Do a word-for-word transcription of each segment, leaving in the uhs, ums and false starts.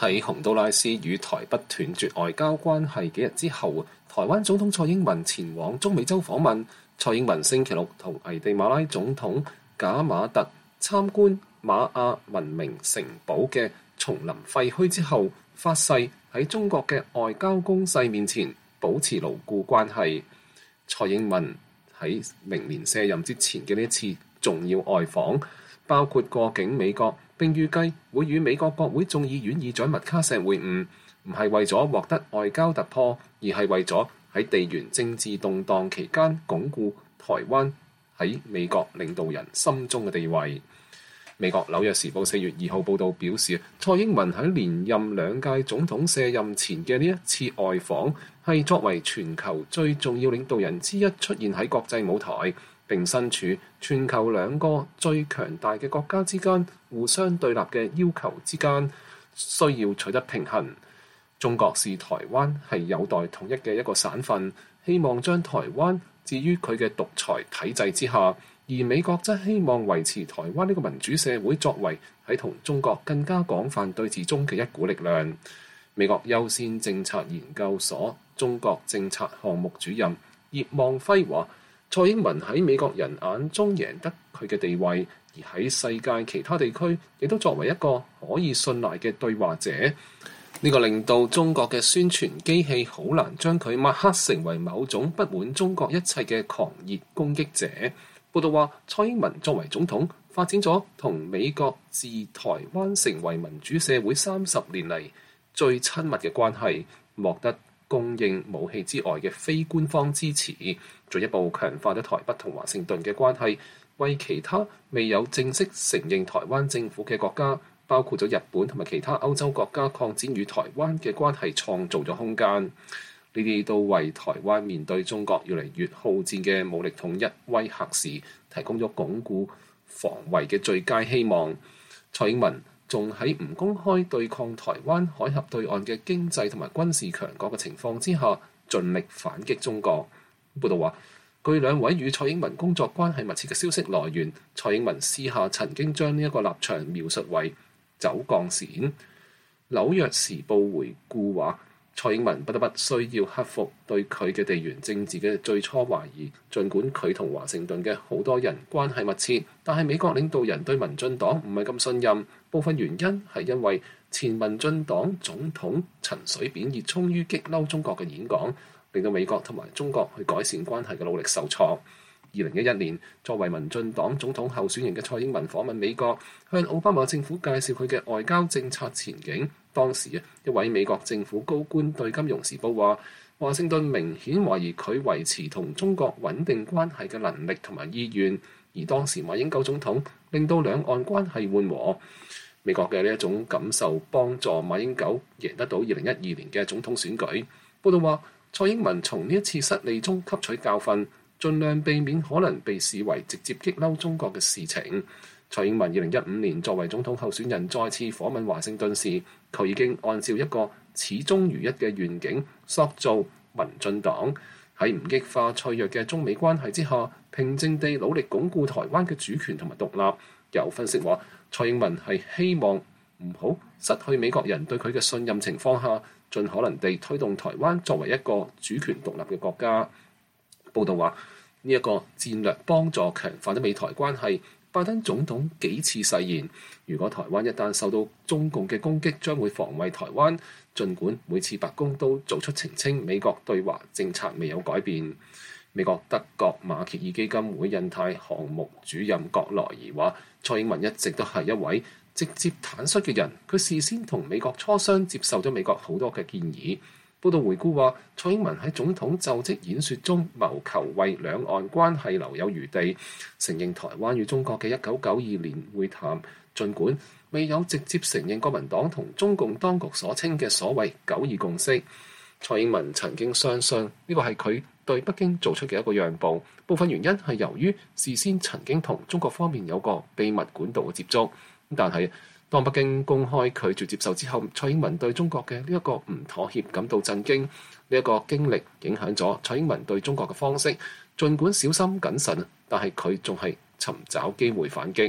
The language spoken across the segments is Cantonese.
喺洪都拉斯與台北斷絕外交關係幾日之後，台灣總統蔡英文前往中美洲訪問。蔡英文星期六同危地馬拉總統賈馬特參觀馬亞文明城堡嘅叢林廢墟之後，發誓喺中國嘅外交攻勢面前保持牢固關係。蔡英文喺明年卸任之前嘅呢一次重要外訪，包括過境美國，並預計會與美國國會眾議院議長麥卡錫會晤，唔係為咗獲得外交突破，而係為咗喺地緣政治動盪期間鞏固台灣喺美國領導人心中嘅地位。美國紐約時報四月二號報導表示，蔡英文喺連任兩屆總統卸任前嘅呢一次外訪，係作為全球最重要領導人之一出現喺國際舞台，並身處全球兩個最強大嘅國家之間互相對立嘅要求之間，需要取得平衡。中國視台灣係有待統一嘅一個省份，希望將台灣置於佢嘅獨裁體制之下，而美國則希望維持台灣呢個民主社會作為喺同中國更加廣泛對峙中嘅一股力量。美國優先政策研究所中國政策項目主任葉望輝話，蔡英文喺美國人眼中贏得佢嘅地位，而喺世界其他地區亦都作為一個可以信賴嘅對話者。呢個令到中國嘅宣傳機器好難將佢抹黑成為某種不滿中國一切嘅狂熱攻擊者。報道話，蔡英文作為總統，發展咗同美國自台灣成為民主社會三十年嚟最親密嘅關係，獲得供應武器之外嘅非官方支持，進一步強化咗台北同華盛頓嘅關係，為其他未有正式承認台灣政府嘅國家，包括咗日本同埋其他歐洲國家擴展與台灣嘅關係創造咗空間。呢啲都為台灣面對中國越嚟越好戰嘅武力統一威嚇時，提供咗鞏固防衛嘅最佳希望。蔡英文仲喺唔公開對抗台灣海峽對岸嘅經濟同埋軍事強國嘅情況之下，盡力反擊中國。報道話，據兩位與蔡英文工作關係密切嘅消息來源，蔡英文私下曾經將呢一個立場描述為走鋼線。紐約時報回顧話，蔡英文不得不需要克服對佢嘅地緣政治嘅最初懷疑，儘管佢同華盛頓嘅好多人關係密切，但係美國領導人對民進黨唔係咁信任。部分原因係因為前民進黨總統陳水扁熱衷於激嬲中國嘅演講，令到美國同埋中國去改善關係嘅努力受挫。二零一一年，作為民進黨總統候選人嘅蔡英文訪問美國，向奧巴馬政府介紹佢嘅外交政策前景。當時啊，一位美國政府高官對《金融時報》話，華盛頓明顯懷疑佢維持同中國穩定關係嘅能力同埋意願，而當時馬英九總統令到兩岸關係緩和。美國嘅呢一種感受幫助馬英九贏得到二零一二年嘅總統選舉。報道話，蔡英文從呢一次失利中吸取教訓，盡量避免可能被視為直接激嬲中國嘅事情。蔡英文二零一五年作為總統候選人再次訪問華盛頓時，佢已經按照一個始終如一嘅願景塑造民進黨，喺唔激化脆弱嘅中美關係之下，平靜地努力鞏固台灣嘅主權同埋獨立。有分析話，蔡英文係希望唔好失去美國人對佢嘅信任情況下，盡可能地推動台灣作為一個主權獨立嘅國家。報道話，呢、這、一個戰略幫助強化咗美台關係。拜登總統幾次誓言，如果台灣一旦受到中共嘅攻擊，將會防衛台灣。儘管每次白宮都做出澄清，美國對華政策未有改變。美國德國馬歇爾基金會印太項目主任葛萊爾話，蔡英文一直都係一位直接坦率嘅人，佢事先同美國磋商，接受咗美國好多嘅建議。報道回顧話，蔡英文喺總統就職演說中謀求為兩岸關係留有餘地，承認台灣與中國嘅一九九二年會談，儘管未有直接承認國民黨同中共當局所稱嘅所謂九二共識。蔡英文曾經相信呢個係佢對北京做出嘅一個讓步，部分原因係由於事先曾經同中國方面有個秘密管道嘅接觸，但係當北京公開拒絕接受之後，蔡英文對中國嘅呢一個唔妥協感到震驚。呢、這、一個經歷影響咗蔡英文對中國嘅方式，儘管小心謹慎，但係佢仲係尋找機會反擊。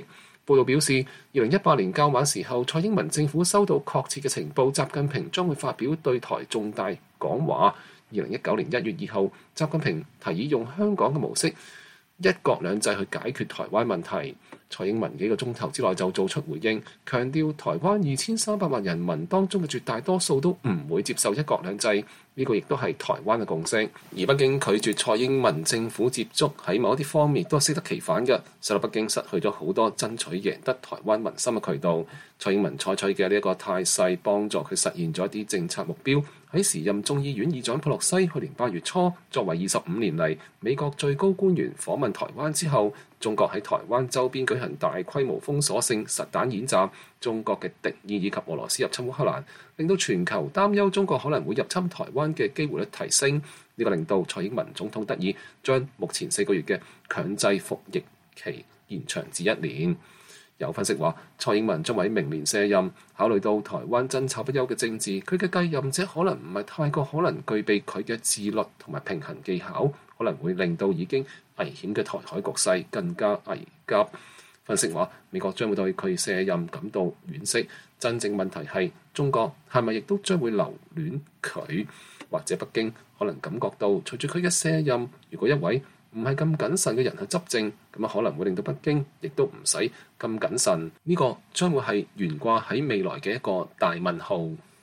報道表示，二零一八年較晚時候，蔡英文政府收到確切嘅情報，習近平將會發表對台重大講話。二零一九年一月二號，習近平提議用香港嘅模式，一國兩制去解決台灣問題。蔡英文幾個鐘頭之內就做出回應，強調台灣二千三百萬人民當中嘅絕大多數都唔會接受一國兩制，呢個亦都係台灣嘅共識。而北京拒絕蔡英文政府接觸，喺某一啲方面都係適得其反嘅，使到北京失去咗好多爭取贏得台灣民心嘅渠道。蔡英文採取嘅呢一個態勢，幫助佢實現咗一啲政策目標。喺時任眾議院議長佩洛西去年八月初作為二十五年嚟美國最高官員訪問台灣之後，中國喺台灣周邊舉行大規模封鎖性實彈演習，中國嘅敵意以及俄羅斯入侵烏克蘭，令到全球擔憂中國可能會入侵台灣嘅機會率提升。呢、這個令到蔡英文總統得以將目前四個月嘅強制服役期延長至一年。有分析話，蔡英文將喺明年卸任，考慮到台灣爭吵不休嘅政治，佢嘅繼任者可能唔係太過可能具備佢嘅自律同埋平衡技巧，可能會令到已經危險嘅台海局勢更加危急。分析話，美國將會對佢卸任感到惋惜，真正問題係中國係咪亦都將會留戀佢，或者北京可能感覺到隨住佢嘅卸任，如果一位唔係咁謹慎嘅人去執政，咁啊可能會令到北京亦都唔使咁謹慎。呢個將會係懸掛喺未來嘅一個大問號。